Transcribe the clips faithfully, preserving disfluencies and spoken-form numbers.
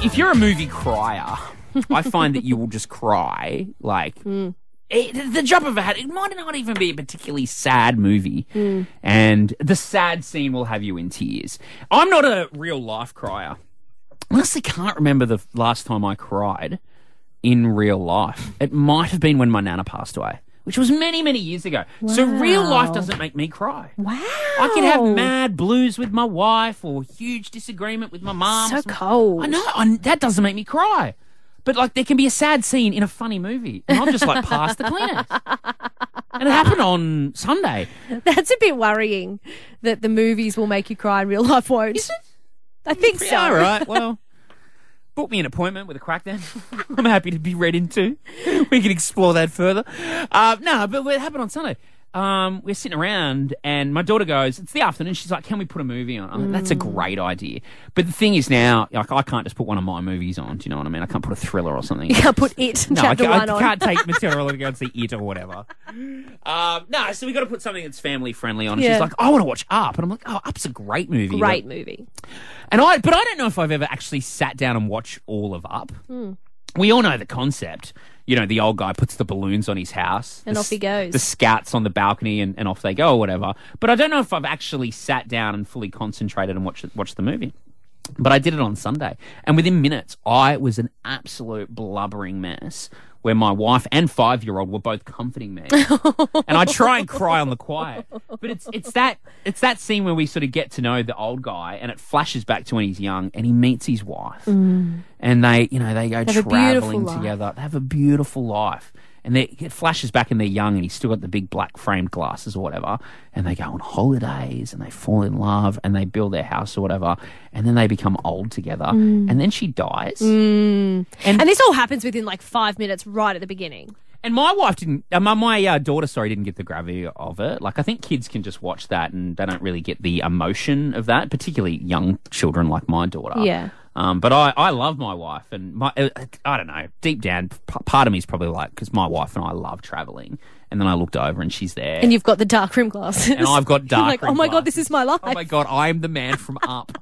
if you're a movie crier, I find that you will just cry like Mm. it, the drop of a hat. It might not even be a particularly sad movie, Mm. and the sad scene will have you in tears. I'm not a real life crier. I honestly can't remember the last time I cried in real life. It might have been when my nana passed away, which was many, many years ago. So real life doesn't make me cry. Wow. I can have mad blues with my wife or huge disagreement with my mum. So or something. cold. I know. I, that doesn't make me cry. But, like, there can be a sad scene in a funny movie, and I'm just, like, past the Kleenex. And it happened on Sunday. That's a bit worrying that the movies will make you cry and real life won't. Is it? I think so. Yeah, all right. Well, book me an appointment with a crack then. I'm happy to be read into. We can explore that further. Uh, no, but it happened on Sunday. Um, we're sitting around and my daughter goes, it's the afternoon. She's like, can we put a movie on? I'm like, that's a great idea. But the thing is now, like, I can't just put one of my movies on. Do you know what I mean? I can't put a thriller or something. You can't put It, No, I, chapter can't, one I on. can't take material and go and see It or whatever. Um, no, so we got to put something that's family friendly on. And Yeah. she's like, I want to watch Up. And I'm like, oh, Up's a great movie. Great Like, movie. and I, but I don't know if I've ever actually sat down and watched all of Up. Hmm. We all know the concept. You know, the old guy puts the balloons on his house. And the off he s- goes. The scouts on the balcony and, and off they go or whatever. But I don't know if I've actually sat down and fully concentrated and watched, watched the movie. But I did it on Sunday. And within minutes, I was an absolute blubbering mess where my wife and five-year-old were both comforting me. And I try and cry on the quiet. But it's it's that it's that scene where we sort of get to know the old guy and it flashes back to when he's young and he meets his wife. And they, you know, they go They have a beautiful traveling life. together. They have a beautiful life. And they, it flashes back and they're young and he's still got the big black framed glasses or whatever. And they go on holidays and they fall in love and they build their house or whatever. And then they become old together. Mm. And then she dies. And, And, this all happens within like five minutes right at the beginning. and my wife didn't, uh, my, my uh, daughter, sorry, didn't get the gravity of it. Like, I think kids can just watch that and they don't really get the emotion of that, particularly young children like my daughter. Yeah. Um, but I, I love my wife, and my uh, I don't know, deep down, p- part of me is probably like, because my wife and I love traveling, and then I looked over and she's there, And you've got the dark room glasses. and I've got You're dark. like, oh rim my God, this glasses. is my life. Oh my God, I am the man from Up.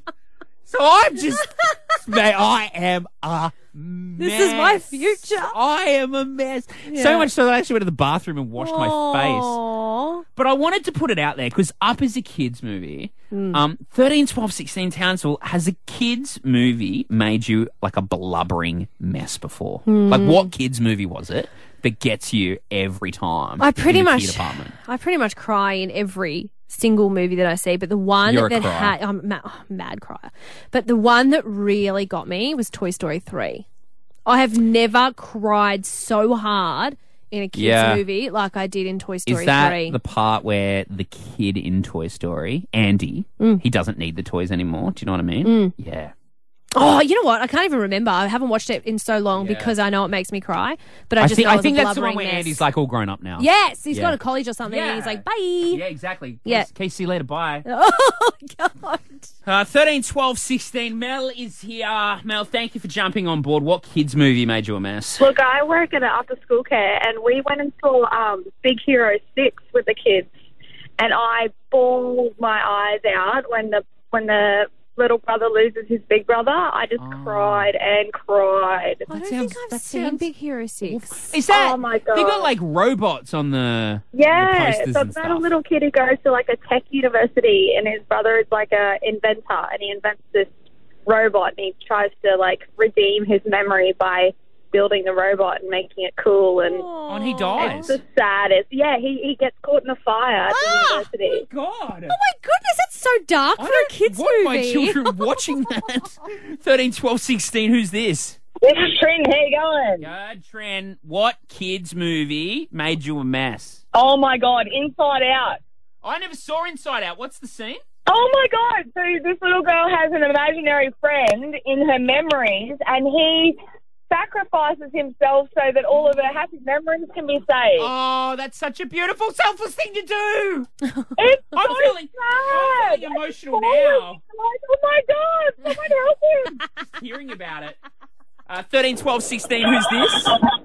So I'm just, mate, I am a mess. This is my future. I am a mess. Yeah. So much so that I actually went to the bathroom and washed my face. Aww. But I wanted to put it out there because Up is a kids' movie. Hmm. Um, thirteen, twelve, sixteen Townsville, has a kids' movie made you like a blubbering mess before? Hmm. Like, what kids' movie was it that gets you every time? I pretty in the much, kid apartment? I pretty much cry in every single movie that I see, but the one You're a that crier. had, I'm mad, oh, mad crier, but the one that really got me was Toy Story three. I have never cried so hard in a kids Yeah. movie like I did in Toy Story Is that three. the part where the kid in Toy Story, Andy, Mm. he doesn't need the toys anymore? Do you know what I mean? Yeah. Oh, you know what? I can't even remember. I haven't watched it in so long Yeah. because I know it makes me cry. But I I just think, know it I was think a that's the one blubbering where mess. Andy's like all grown up now. Yes, he's Yeah. gone to college or something. And he's Yeah. like, bye. Yeah, exactly. Yeah. Okay, see you later. Bye. Oh God. Uh, thirteen, twelve, sixteen. Mel is here. Mel, thank you for jumping on board. What kids' movie made you a mess? Look, I work at an after-school care, and we went and saw um, Big Hero six with the kids, and I bawled my eyes out when the when the little brother loses his big brother. I just Oh. cried and cried. I don't sounds- think I've that seen sounds Big Hero six. Is that? Oh, my They got God. like robots on the Yeah, the posters so and it's about stuff. a little kid who goes to like a tech university, and his brother is like a inventor, and he invents this robot, and he tries to like redeem his memory by building the robot and making it cool. And Oh, and he it's dies. the saddest. Yeah, he he gets caught in a fire at the Ah! university. God. Oh my goodness, that's so dark I for a don't kids want movie. my children watching that. thirteen, twelve, sixteen. Who's this? This is Trin. How you going? Good, Tren. What kids' movie made you a mess? Oh my God, Inside Out. I never saw Inside Out. What's the scene? Oh my God! So this little girl has an imaginary friend in her memories, and he sacrifices himself so that all of her happy memories can be saved. Oh, that's such a beautiful, selfless thing to do. It's I'm so feeling, sad. I'm feeling emotional It's now. like, oh my God! Someone help him! Just hearing about it. Uh, thirteen, twelve, sixteen. Who's this?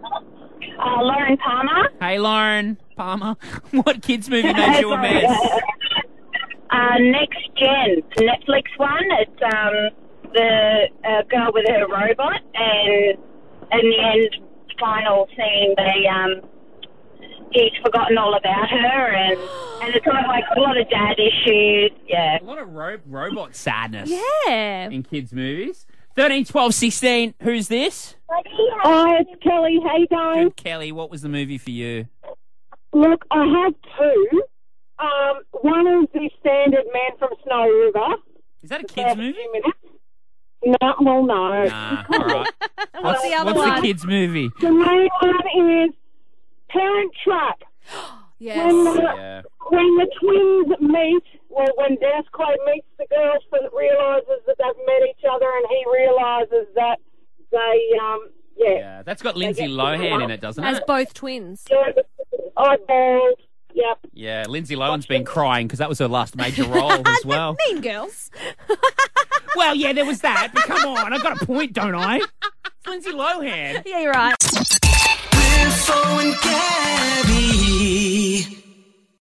Uh, Lauren Palmer. Hey, Lauren Palmer. What kids' movie made you a mess? Uh, Next Gen, Netflix one. It's um, the uh, girl with her robot, and in the end, final scene, they um, he's forgotten all about her, and and it's kind of like a lot of dad issues. Yeah, A lot of ro- robot sadness Yeah. in kids' movies. thirteen, twelve, sixteen. Who's this? Hi, it's Kelly. How you going? Kelly, what was the movie for you? Look, I have two. Um, one is the standard Man from Snow River. Is that a kids' movie? Few minutes. No, well, no. Nah, all right. What's the other What's one? the kids' movie? The main one is Parent Trap. Yes. When the, Yeah. when the twins meet, well, when Dennis Quaid meets the girls and realises that they've met each other, and he realises that they, um, yeah. Yeah, that's got Lindsay get- Lohan in it, doesn't As it? both twins. Yeah, eyeballs. Yep. Yeah, Lindsay Lohan's been crying because that was her last major role as well. Mean Girls. Well, yeah, there was that, but come on, I got a point, don't I? It's Lindsay Lohan. Yeah, you're right.